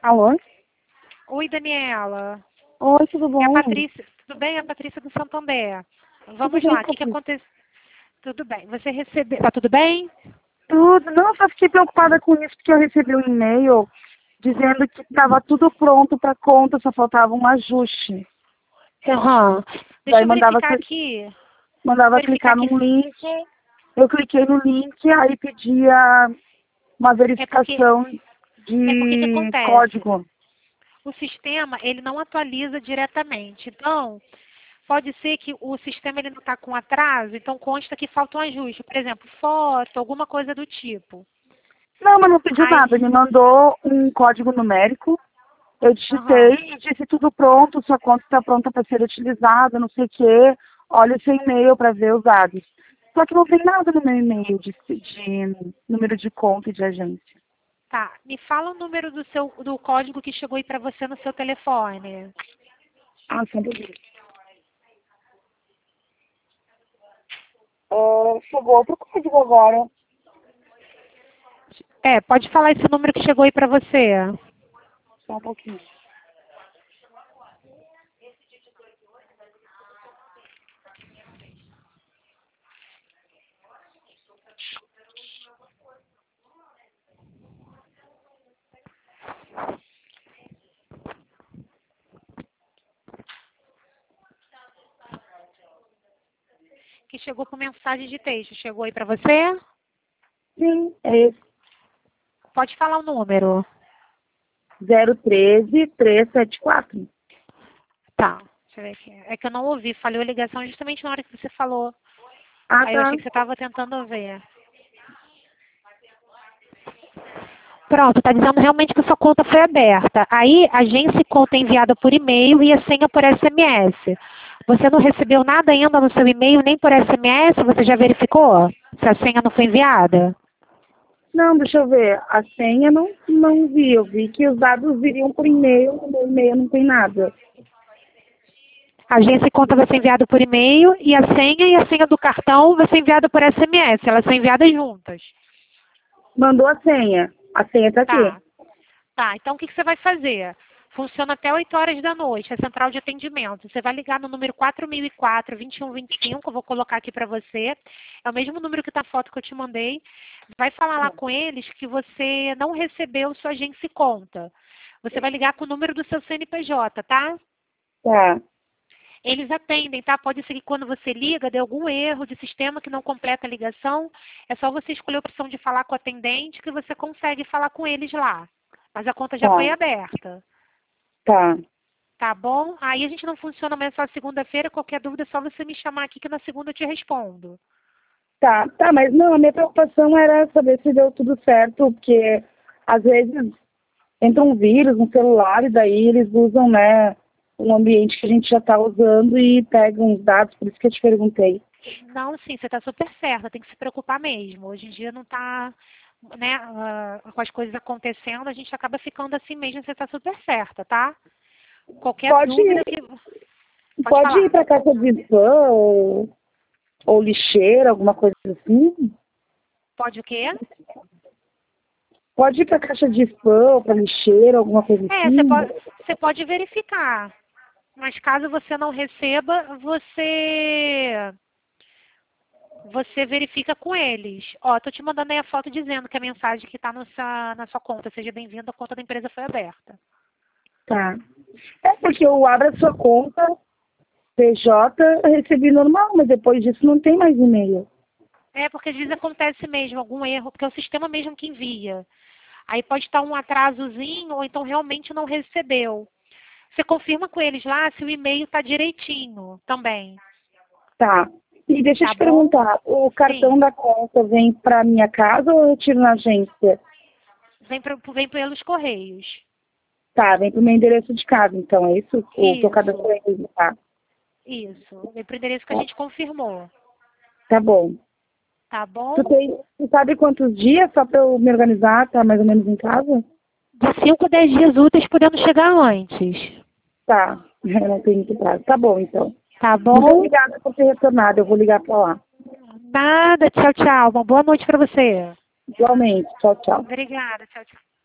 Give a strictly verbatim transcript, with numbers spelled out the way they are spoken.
Alô? Oi, Daniela. Oi, tudo bom? É a Patrícia. Tudo bem? É a Patrícia do Santander. Vamos Tudo lá. bem, O que, que Patrícia? aconteceu? Tudo bem. Você recebeu... Tá tudo bem? Tudo. Não, só fiquei preocupada com isso, porque eu recebi um e-mail dizendo que estava tudo pronto para conta, só faltava um ajuste. Aham. Deixa Daí eu mandava, verificar cli- aqui. mandava Verificar clicar aqui. num link, eu cliquei no link, aí pedia uma É porque... verificação É porque que de acontece? código. O sistema, ele não atualiza diretamente. Então, pode ser que o sistema ele não está com atraso, então consta que falta um ajuste. Por exemplo, foto, alguma coisa do tipo. Não, mas não pediu Aí... nada, me mandou um código numérico. Eu digitei Aham. e disse tudo pronto, sua conta está pronta para ser utilizada, não sei o quê. Olha o seu e-mail para ver os dados. Só que não tem nada no meu e-mail de, de número de conta e de agência. Tá, me fala o número do seu do código que chegou aí para você no seu telefone. Ah, só um pouquinho. Ah, chegou outro código agora. É, pode falar esse número que chegou aí para você. Só um pouquinho. Que chegou com mensagem de texto. Chegou aí para você? Sim, é esse. Pode falar o número. zero um três, três sete quatro. Tá, deixa eu ver aqui. É que eu não ouvi, falhou a ligação justamente na hora que você falou. Ah, Aí eu tá. achei que você estava tentando ver. Pronto, tá dizendo realmente que sua conta foi aberta. Aí a agência conta é enviada por e-mail e a senha por S M S. Você não recebeu nada ainda no seu e-mail, nem por S M S? Você já verificou se a senha não foi enviada? Não, deixa eu ver. A senha não, não vi. Eu vi que os dados viriam por e-mail. No meu e-mail não tem nada. A agência conta vai ser enviada por e-mail e a senha e a senha do cartão vai ser enviada por S M S. Elas são enviadas juntas. Mandou a senha. A senha tá aqui. Tá. Tá, então o que, que você vai fazer? Funciona até oito horas da noite, a central de atendimento. Você vai ligar no número quatro mil e quatro, vinte e um vinte e cinco, eu vou colocar aqui para você. É o mesmo número que está a foto que eu te mandei. Vai falar lá com eles que você não recebeu sua agência e conta. Você vai ligar com o número do seu C N P J, tá? Tá. Eles atendem, tá? Pode ser que quando você liga, dê algum erro de sistema que não completa a ligação. É só você escolher a opção de falar com o atendente que você consegue falar com eles lá. Mas a conta já Tá. foi aberta. Tá. Tá bom? Aí a gente não funciona mais só segunda-feira. Qualquer dúvida é só você me chamar aqui que na segunda eu te respondo. Tá, tá, mas não, a minha preocupação era saber se deu tudo certo, porque às vezes entra um vírus no celular e daí eles usam, né, um ambiente que a gente já está usando e pegam os dados, por isso que eu te perguntei. Não, sim, você está super certa. Tem que se preocupar mesmo. Hoje em dia não está, né, ah, com as coisas acontecendo, a gente acaba ficando assim mesmo. Você está super certa, tá? Qualquer Pode dúvida ir, que... Pode pode ir falar. para caixa de spam ou, ou lixeira, alguma coisa assim. Pode o quê? Pode ir para caixa de spam ou para lixeira, alguma coisa É, você assim. pode, você pode verificar. Mas caso você não receba, você você verifica com eles. Ó, tô te mandando aí a foto dizendo que a mensagem que está na sua conta, seja bem-vindo, a conta da empresa foi aberta. Tá. É porque eu abro a sua conta, P J, eu recebi normal, mas depois disso não tem mais e-mail. É, porque às vezes acontece mesmo algum erro, porque é o sistema mesmo que envia. Aí pode estar um atrasozinho, ou então realmente não recebeu. Você confirma com eles lá se o e-mail está direitinho também. Tá. E deixa eu Tá te bom? perguntar, o cartão Sim. da conta vem para minha casa ou eu tiro na agência? Vem, pro, vem pelos correios. Tá, vem pro meu endereço de casa, então, é isso? O que eu Isso. cadastrei mesmo, tá? Isso. Vem pro endereço que a Tá, gente confirmou. tá bom. Tá Tu, bom? tem, tu sabe quantos dias só pra eu me organizar, tá mais ou menos em casa? De cinco a dez dias úteis, podendo chegar antes. Tá, não tem muito prazo. Tá bom, então. Tá Muito bom? obrigada por ter retornado, eu vou ligar pra lá. Nada. Tchau, tchau. Uma boa noite para você. Igualmente, tchau, tchau. Obrigada. Tchau, tchau.